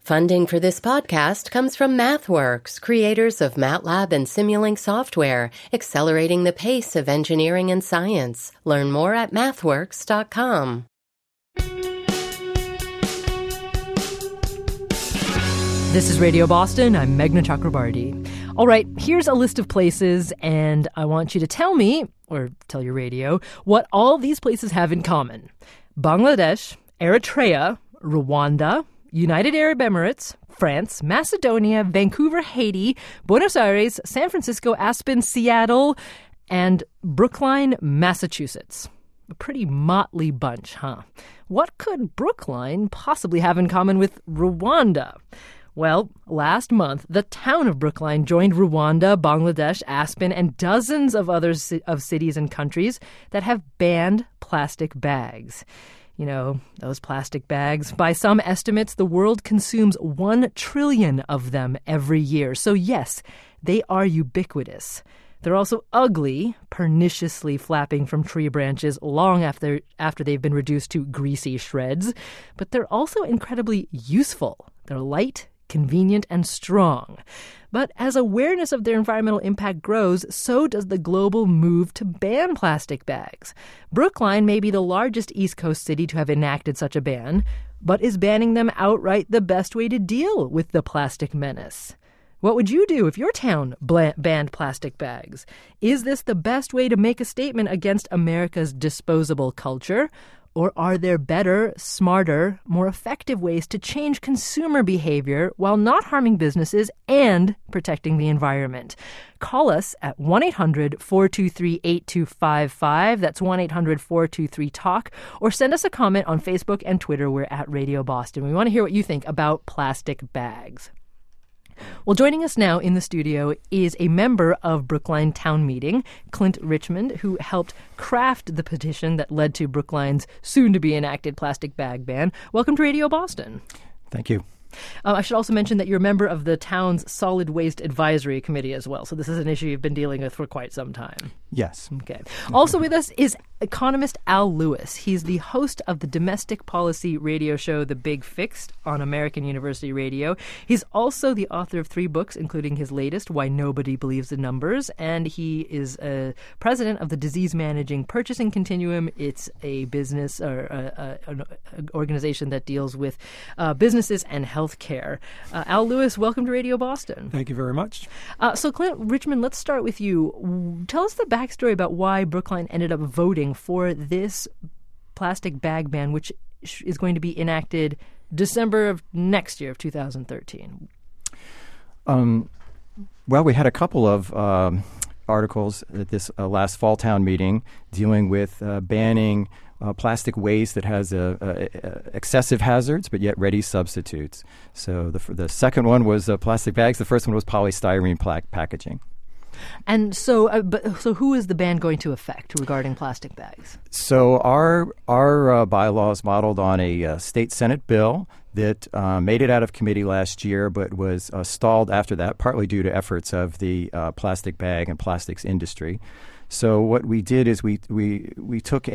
Funding for this podcast comes from MathWorks, creators of MATLAB and Simulink software, accelerating the pace of engineering and science. Learn more at mathworks.com. This is Radio Boston. I'm Meghna Chakrabarty. All right, here's a list of places, and I want you to tell me, or tell your radio, what all these places have in common. Bangladesh, Eritrea, Rwanda, United Arab Emirates, France, Macedonia, Vancouver, Haiti, Buenos Aires, San Francisco, Aspen, Seattle, and Brookline, Massachusetts. A pretty motley bunch, huh? What could Brookline possibly have in common with Rwanda? Well, last month, the town of Brookline joined Rwanda, Bangladesh, Aspen, and dozens of other cities and countries that have banned plastic bags. You know, those plastic bags. By some estimates, the world consumes 1 trillion of them every year. So yes, they are ubiquitous. They're also ugly, perniciously flapping from tree branches long after they've been reduced to greasy shreds. But they're also incredibly useful. They're light, convenient, and strong. But as awareness of their environmental impact grows, so does the global move to ban plastic bags. Brookline may be the largest East Coast city to have enacted such a ban, but is banning them outright the best way to deal with the plastic menace? What would you do if your town banned plastic bags? Is this the best way to make a statement against America's disposable culture? Or are there better, smarter, more effective ways to change consumer behavior while not harming businesses and protecting the environment? Call us at 1-800-423-8255. That's 1-800-423-TALK. Or send us a comment on Facebook and Twitter. We're at Radio Boston. We want to hear what you think about plastic bags. Well, joining us now in the studio is a member of Brookline Town Meeting, Clint Richmond, who helped craft the petition that led to Brookline's soon-to-be-enacted plastic bag ban. Welcome to Radio Boston. Thank you. I should also mention that you're a member of the town's Solid Waste Advisory Committee as well. So this is an issue you've been dealing with for quite some time. Yes. Okay. Also with us is economist Al Lewis. He's the host of the domestic policy radio show The Big Fix on American University Radio. He's also the author of 3 books, including his latest, Why Nobody Believes the Numbers. And he is president of the Disease Managing Purchasing Continuum. It's a business or an organization that deals with businesses and health care. Al Lewis, welcome to Radio Boston. Thank you very much. So Clint Richmond, let's start with you. Tell us the backstory about why Brookline ended up voting for this plastic bag ban, which is going to be enacted December of next year, of 2013. Well, we had a couple of articles at this last fall town meeting dealing with banning plastic waste that has excessive hazards but yet ready substitutes. So the second one was plastic bags. The first one was polystyrene packaging. And so who is the ban going to affect regarding plastic bags? So our bylaws modeled on a state Senate bill that made it out of committee last year, but was stalled after that, partly due to efforts of the plastic bag and plastics industry. So what we did is we took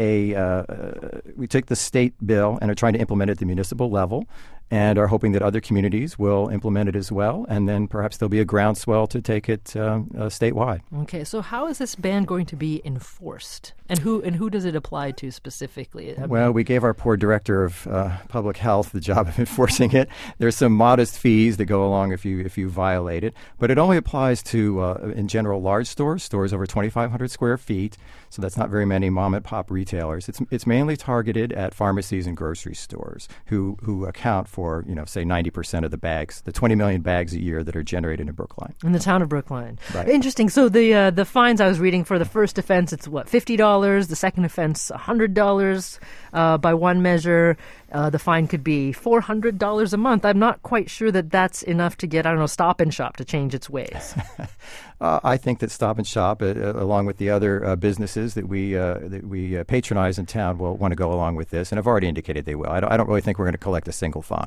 the state bill and are trying to implement it at the municipal level, and are hoping that other communities will implement it as well, and then perhaps there'll be a groundswell to take it statewide. Okay, so how is this ban going to be enforced, and who does it apply to specifically? Well, we gave our poor director of public health the job of enforcing it. There's some modest fees that go along if you violate it, but it only applies to, in general, large stores over 2,500 square feet. So that's not very many mom and pop retailers. It's mainly targeted at pharmacies and grocery stores who account for, say 90% of the bags, the 20 million bags a year that are generated in Brookline. In the town of Brookline. Right. Interesting. So the fines I was reading for the first offense, it's $50. The second offense, $100 by one measure. The fine could be $400 a month. I'm not quite sure that that's enough to get, Stop and Shop to change its ways. I think that Stop and Shop, along with the other businesses that we patronize in town, will want to go along with this, and I've already indicated they will. I don't really think we're going to collect a single fine.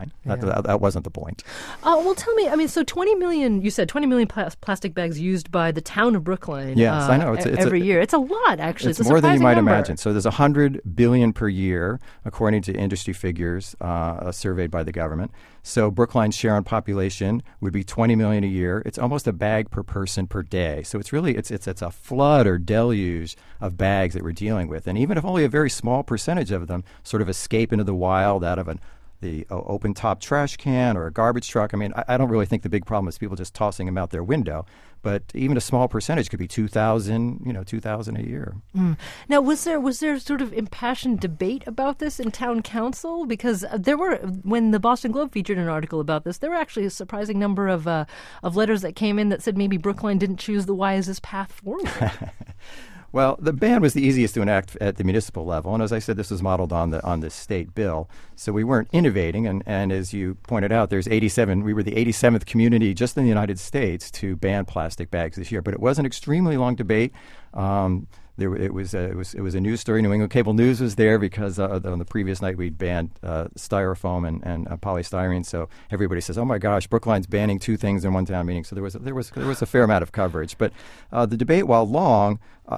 fine. That wasn't the point. Well, tell me, I mean, so 20 million, you said 20 million plastic bags used by the town of Brookline yes, I know. every year. It's a lot, actually. It's more than you might number. imagine. So there's 100 billion per year, according to industry figures surveyed by the government. So Brookline's share on population would be 20 million a year. It's almost a bag per person per day. So it's really it's a flood or deluge of bags that we're dealing with. And even if only a very small percentage of them sort of escape into the wild out of the open top trash can or a garbage truck. I mean, I don't really think the big problem is people just tossing them out their window. But even a small percentage could be 2,000 a year. Now, was there sort of impassioned debate about this in town council? Because when the Boston Globe featured an article about this, there were actually a surprising number of letters that came in that said maybe Brookline didn't choose the wisest path forward. Well, the ban was the easiest to enact at the municipal level, and as I said, this was modeled on the state bill. So we weren't innovating, and as you pointed out, there's 87. We were the 87th community just in the United States to ban plastic bags this year. But it was an extremely long debate. It was a news story. New England Cable News was there because on the previous night we'd banned styrofoam and polystyrene. So everybody says, "Oh my gosh, Brookline's banning two things in one town meeting." So there was a fair amount of coverage. But the debate, while long,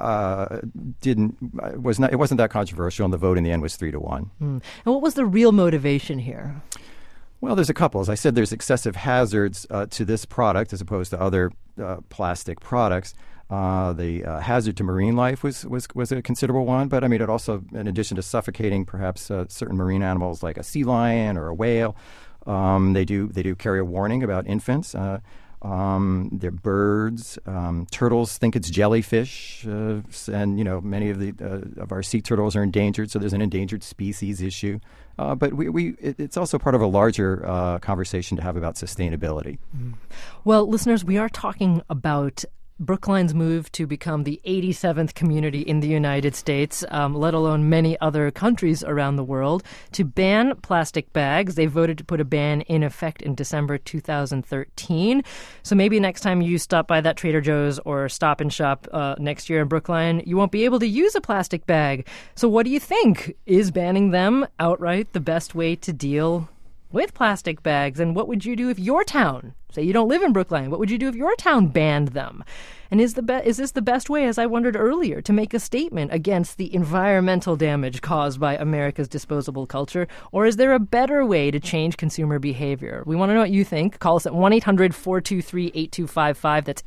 it wasn't that controversial, and the vote in the end was 3-1. And what was the real motivation here? Well, there's a couple. As I said, there's excessive hazards to this product as opposed to other plastic products. The hazard to marine life was a considerable one, but I mean, it also, in addition to suffocating perhaps certain marine animals like a sea lion or a whale, they do carry a warning about infants. They're birds. Turtles think it's jellyfish, and many of our sea turtles are endangered, so there's an endangered species issue. But it's also part of a larger conversation to have about sustainability. Well, listeners, we are talking about Brookline's move to become the 87th community in the United States, let alone many other countries around the world, to ban plastic bags. They voted to put a ban in effect in December 2013. So maybe next time you stop by that Trader Joe's or Stop and Shop next year in Brookline, you won't be able to use a plastic bag. So what do you think? Is banning them outright the best way to deal with plastic bags? And what would you do if your town, say you don't live in Brookline, what would you do if your town banned them? And is this the best way, as I wondered earlier, to make a statement against the environmental damage caused by America's disposable culture? Or is there a better way to change consumer behavior? We want to know what you think. Call us at 1-800-423-8255. That's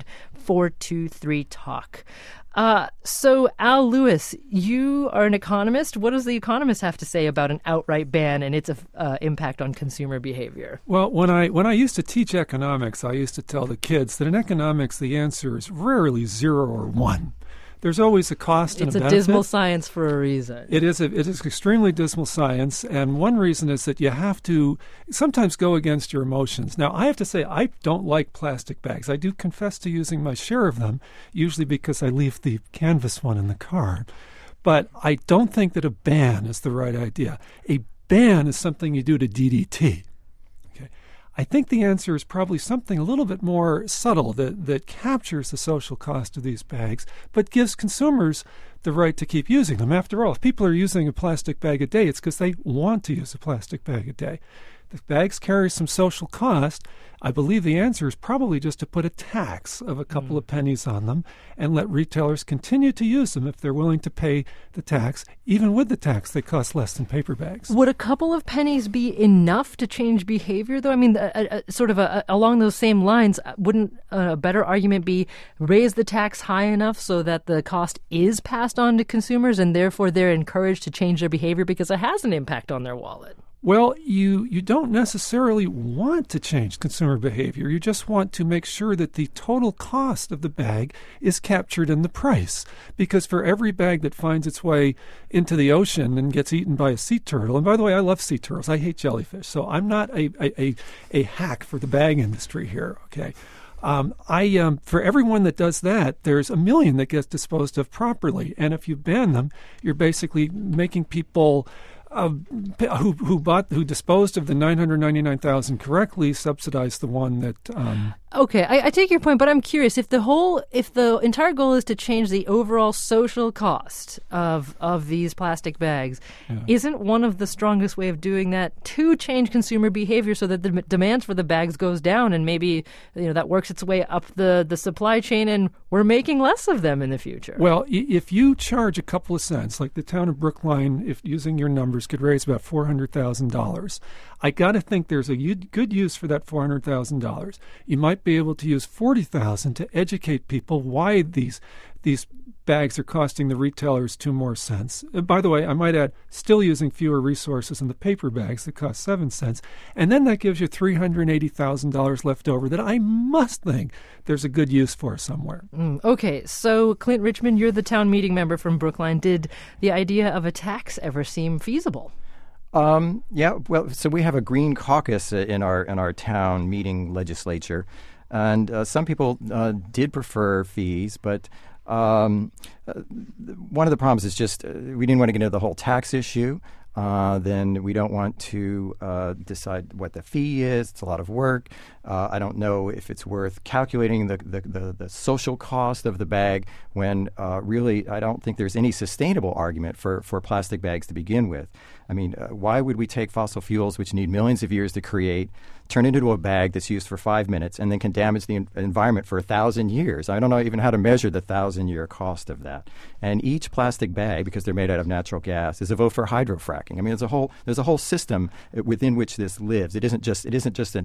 800-423-TALK. So, Al Lewis, you are an economist. What does The Economist have to say about an outright ban and its impact on consumer behavior? Well, when I used to teach economics, I used to tell the kids that in economics the answer is rarely 0 or 1. There's always a cost and a benefit. It's a dismal science for a reason. It is extremely dismal science, and one reason is that you have to sometimes go against your emotions. Now, I have to say, I don't like plastic bags. I do confess to using my share of them, usually because I leave the canvas one in the car. But I don't think that a ban is the right idea. A ban is something you do to DDT. I think the answer is probably something a little bit more subtle that captures the social cost of these bags, but gives consumers the right to keep using them. After all, if people are using a plastic bag a day, it's because they want to use a plastic bag a day. The bags carry some social cost. I believe the answer is probably just to put a tax of a couple of pennies on them and let retailers continue to use them if they're willing to pay the tax. Even with the tax, they cost less than paper bags. Would a couple of pennies be enough to change behavior, though? I mean, along those same lines, wouldn't a better argument be raise the tax high enough so that the cost is passed on to consumers and therefore they're encouraged to change their behavior because it has an impact on their wallet? Well, you don't necessarily want to change consumer behavior. You just want to make sure that the total cost of the bag is captured in the price. Because for every bag that finds its way into the ocean and gets eaten by a sea turtle, and by the way, I love sea turtles. I hate jellyfish. So I'm not a hack for the bag industry here, okay? For everyone that does that, there's 1 million that gets disposed of properly. And if you ban them, you're basically making people who disposed of the 999,000 correctly subsidize the one that Okay, I take your point, but I'm curious if the entire goal is to change the overall social cost of these plastic bags, isn't one of the strongest way of doing that to change consumer behavior so that the demand for the bags goes down and maybe that works its way up the supply chain and we're making less of them in the future? Well, if you charge a couple of cents, like the town of Brookline, if using your numbers, could raise about $400,000, I got to think there's a good use for that $400,000. You might be able to use $40,000 to educate people why these bags are costing the retailers 2 more cents. By the way, I might add, still using fewer resources than the paper bags that cost 7 cents. And then that gives you $380,000 left over that I must think there's a good use for somewhere. Okay, so Clint Richmond, you're the town meeting member from Brookline. Did the idea of a tax ever seem feasible? Yeah, well, so we have a Green Caucus in our town meeting legislature, and some people did prefer fees, but one of the problems is just we didn't want to get into the whole tax issue. Then we don't want to decide what the fee is. It's a lot of work. I don't know if it's worth calculating the social cost of the bag when really I don't think there's any sustainable argument for plastic bags to begin with. I mean, why would we take fossil fuels, which need millions of years to create, turn it into a bag that's used for 5 minutes and then can damage the environment for 1,000 years? I don't know even how to measure the 1,000-year cost of that. And each plastic bag, because they're made out of natural gas, is a vote for hydrofracking. I mean, there's a whole system within which this lives. It isn't just an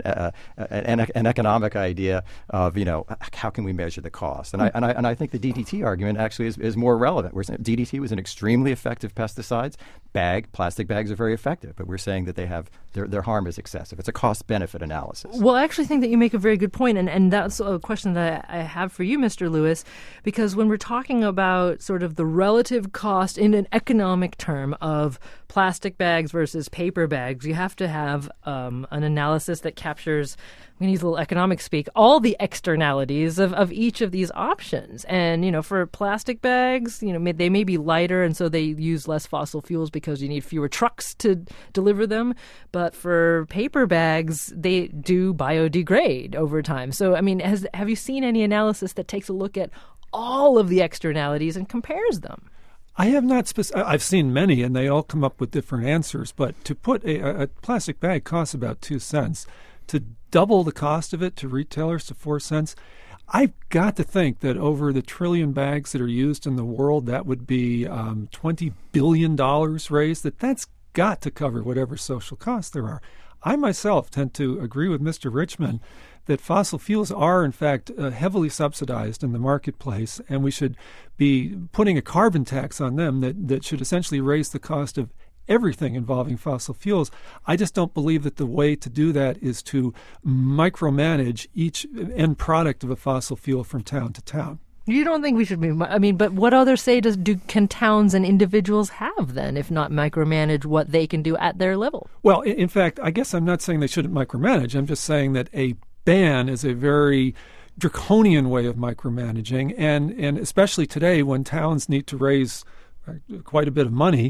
economic idea of how can we measure the cost. And I think the DDT argument actually is more relevant. DDT was an extremely effective pesticide. Plastic bags are very effective, but we're saying that they have their harm is excessive. It's a cost-benefit analysis. Well, I actually think that you make a very good point, and that's a question that I have for you, Mr. Lewis, because when we're talking about sort of the relative cost in an economic term of plastic bags versus paper bags, you have to have an analysis that captures, I'm going to use a little economic speak, all the externalities of each of these options. And, for plastic bags, they may be lighter, and so they use less fossil fuels because you need fewer trucks to deliver them. But for paper bags, they do biodegrade over time. So, I mean, have you seen any analysis that takes a look at all of the externalities and compares them? I have not. I've seen many, and they all come up with different answers. But to put a plastic bag costs about 2 cents. To double the cost of it to retailers to 4 cents, I've got to think that over the trillion bags that are used in the world, that would be $20 billion raised. That's got to cover whatever social costs there are. I myself tend to agree with Mr. Richmond that fossil fuels are, in fact, heavily subsidized in the marketplace, and we should be putting a carbon tax on them that should essentially raise the cost of everything involving fossil fuels. I just don't believe that the way to do that is to micromanage each end product of a fossil fuel from town to town. You don't think we should be? I mean, but what other say can towns and individuals have then, if not micromanage what they can do at their level? Well, in fact, I guess I'm not saying they shouldn't micromanage. I'm just saying that a ban is a very draconian way of micromanaging, and especially today when towns need to raise quite a bit of money.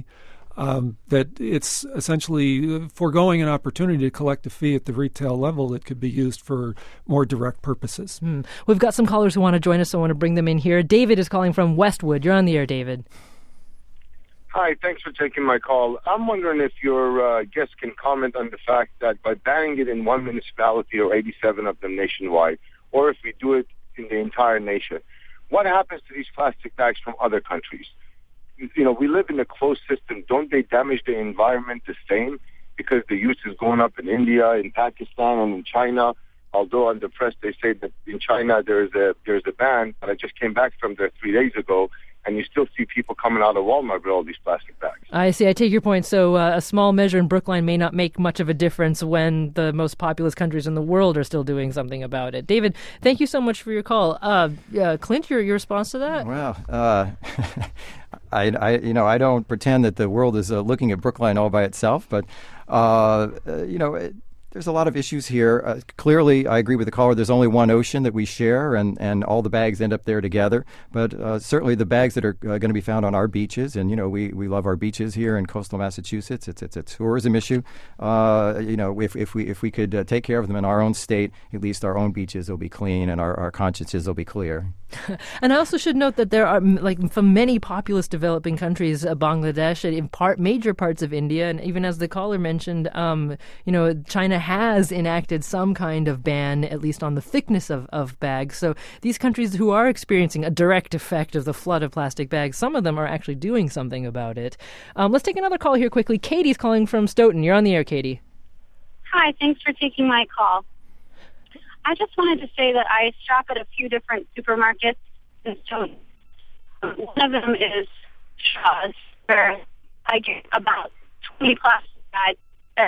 That it's essentially foregoing an opportunity to collect a fee at the retail level that could be used for more direct purposes. We've got some callers who want to join us, so I want to bring them in here. David is calling from Westwood. You're on the air, David. Hi, thanks for taking my call. I'm wondering if your guest can comment on the fact that by banning it in one municipality or 87 of them nationwide, or if we do it in the entire nation, what happens to these plastic bags from other countries? We live in a closed system. Don't they damage the environment the same? Because the use is going up in India, in Pakistan, and in China. Although on the press they say that in China there's a ban, but I just came back from there 3 days ago, and you still see people coming out of Walmart with all these plastic bags. I see. I take your point. So a small measure in Brookline may not make much of a difference when the most populous countries in the world are still doing something about it. David, thank you so much for your call. Clint, your response to that? Well, I don't pretend that the world is looking at Brookline all by itself, but There's a lot of issues here. Clearly, I agree with the caller. There's only one ocean that we share, and all the bags end up there together. But certainly the bags that are going to be found on our beaches, and, we love our beaches here in coastal Massachusetts. It's a tourism issue. If we could take care of them in our own state, at least our own beaches will be clean and our consciences will be clear. And I also should note that there are, from many populous developing countries, Bangladesh, and in major parts of India, and even as the caller mentioned, China has enacted some kind of ban, at least on the thickness of bags. So these countries who are experiencing a direct effect of the flood of plastic bags, some of them are actually doing something about it. Let's take another call here quickly. Katie's calling from Stoughton. You're on the air, Katie. Hi, thanks for taking my call. I just wanted to say that I shop at a few different supermarkets in Stoughton. One of them is Shaw's, where I get about 20 plastic bags.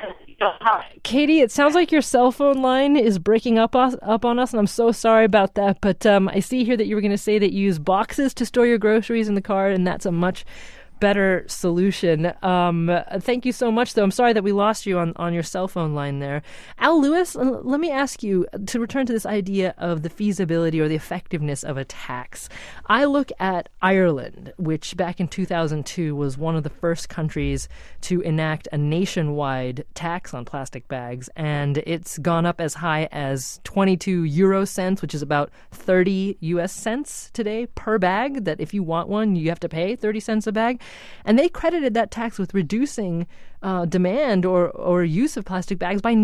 Katie, it sounds like your cell phone line is breaking up on us, and I'm so sorry about that. But I see here that you were going to say that you use boxes to store your groceries in the car, and that's a much better solution. Thank you so much, though. I'm sorry that we lost you on your cell phone line there. Al Lewis, let me ask you to return to this idea of the feasibility or the effectiveness of a tax. I look at Ireland, which back in 2002 was one of the first countries to enact a nationwide tax on plastic bags, and it's gone up as high as 22 euro cents, which is about 30 US cents today per bag, that if you want one, you have to pay 30 cents a bag. And they credited that tax with reducing demand or use of plastic bags by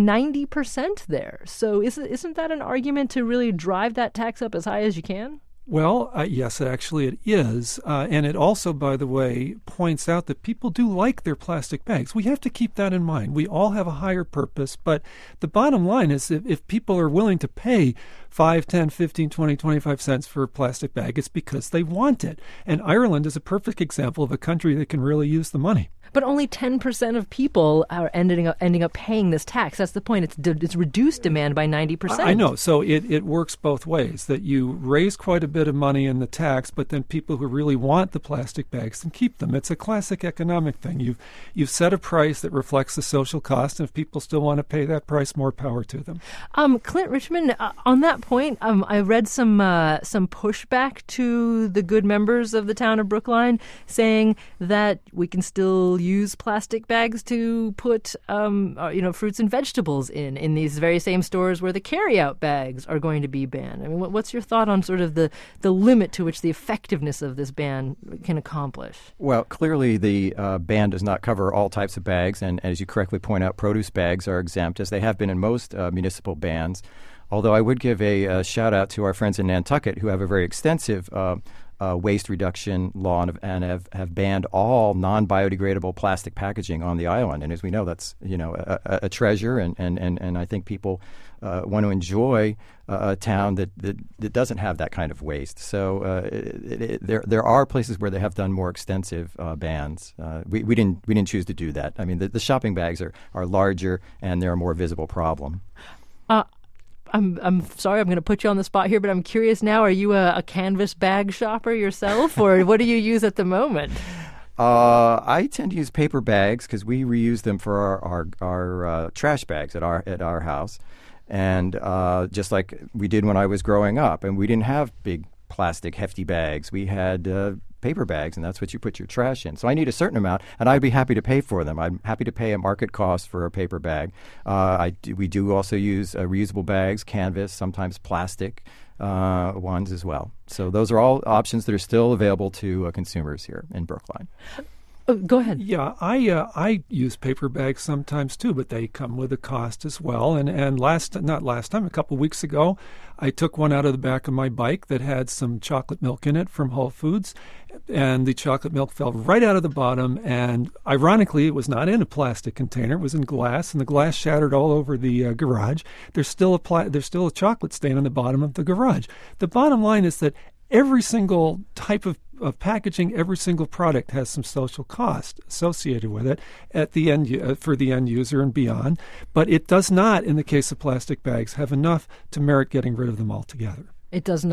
90% there. So isn't that an argument to really drive that tax up as high as you can? Well, yes, actually it is. And it also, by the way, points out that people do like their plastic bags. We have to keep that in mind. We all have a higher purpose. But the bottom line is if people are willing to pay 5, 10, 15, 20, 25 cents for a plastic bag, it's because they want it. And Ireland is a perfect example of a country that can really use the money. But only 10% of people are ending up paying this tax. That's the point. It's reduced demand by 90%. I know. So it works both ways, that you raise quite a bit of money in the tax, but then people who really want the plastic bags can keep them. It's a classic economic thing. You've set a price that reflects the social cost, and if people still want to pay that price, more power to them. Clint Richmond, on that point, I read some pushback to the good members of the town of Brookline saying that we can still use plastic bags to put fruits and vegetables in these very same stores where the carry-out bags are going to be banned. I mean, what's your thought on sort of the limit to which the effectiveness of this ban can accomplish? Well, clearly the ban does not cover all types of bags, and as you correctly point out, produce bags are exempt, as they have been in most municipal bans. Although I would give a shout-out to our friends in Nantucket, who have a very extensive waste reduction law and have banned all non-biodegradable plastic packaging on the island. And as we know, that's a treasure, and I think people want to enjoy a town that doesn't have that kind of waste. So there are places where they have done more extensive bans. We didn't choose to do that. I mean, the shopping bags are larger and they're a more visible problem. I'm sorry, I'm going to put you on the spot here, but I'm curious now, are you a canvas bag shopper yourself, or what do you use at the moment? I tend to use paper bags because we reuse them for our trash bags at our house. And just like we did when I was growing up, and we didn't have big plastic hefty bags. We had paper bags, and that's what you put your trash in. So I need a certain amount, and I'd be happy to pay for them. I'm happy to pay a market cost for a paper bag. We do also use reusable bags, canvas, sometimes plastic ones as well. So those are all options that are still available to consumers here in Brookline. Oh, go ahead. Yeah, I use paper bags sometimes too, but they come with a cost as well. And a couple of weeks ago, I took one out of the back of my bike that had some chocolate milk in it from Whole Foods, and the chocolate milk fell right out of the bottom. And ironically, it was not in a plastic container; it was in glass, and the glass shattered all over the garage. There's still a chocolate stain on the bottom of the garage. The bottom line is that every single type of packaging, every single product has some social cost associated with it at the end for the end user and beyond. But it does not, in the case of plastic bags, have enough to merit getting rid of them altogether. It does not.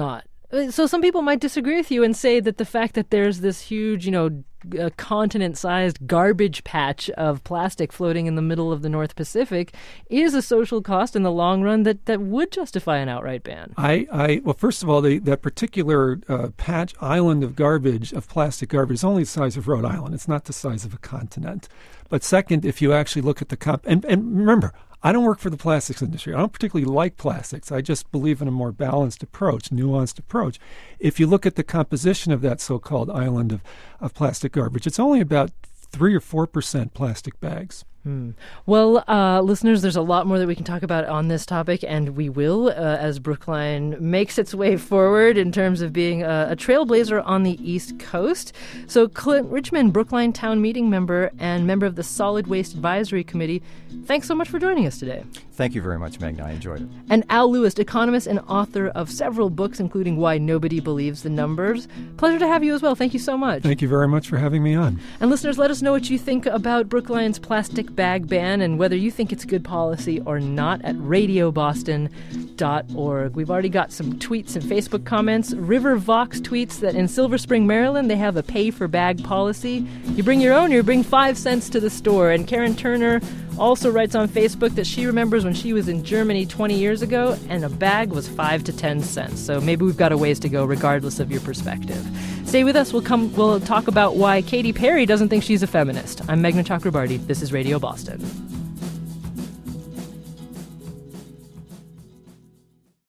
So some people might disagree with you and say that the fact that there's this huge, continent-sized garbage patch of plastic floating in the middle of the North Pacific is a social cost in the long run that would justify an outright ban. Well, first of all, that particular patch island of garbage, of plastic garbage, is only the size of Rhode Island. It's not the size of a continent. But second, if you actually look at the and remember, I don't work for the plastics industry. I don't particularly like plastics. I just believe in a more balanced approach, nuanced approach. If you look at the composition of that so-called island of plastic garbage, it's only about 3 or 4% plastic bags. Well, listeners, there's a lot more that we can talk about on this topic, and we will as Brookline makes its way forward in terms of being a trailblazer on the East Coast. So Clint Richmond, Brookline Town Meeting member and member of the Solid Waste Advisory Committee, thanks so much for joining us today. Thank you very much, Magna. I enjoyed it. And Al Lewis, economist and author of several books, including Why Nobody Believes the Numbers. Pleasure to have you as well. Thank you so much. Thank you very much for having me on. And listeners, let us know what you think about Brookline's plastic bag ban and whether you think it's good policy or not at radioboston.org. We've already got some tweets and Facebook comments. River Vox tweets that in Silver Spring, Maryland, they have a pay-for-bag policy. You bring your own, you bring 5 cents to the store. And Karen Turner also writes on Facebook that she remembers when she was in Germany 20 years ago and a bag was 5 to 10 cents. So maybe we've got a ways to go regardless of your perspective. Stay with us. We'll talk about why Katy Perry doesn't think she's a feminist. I'm Meghna Chakrabarty. This is Radio Boston.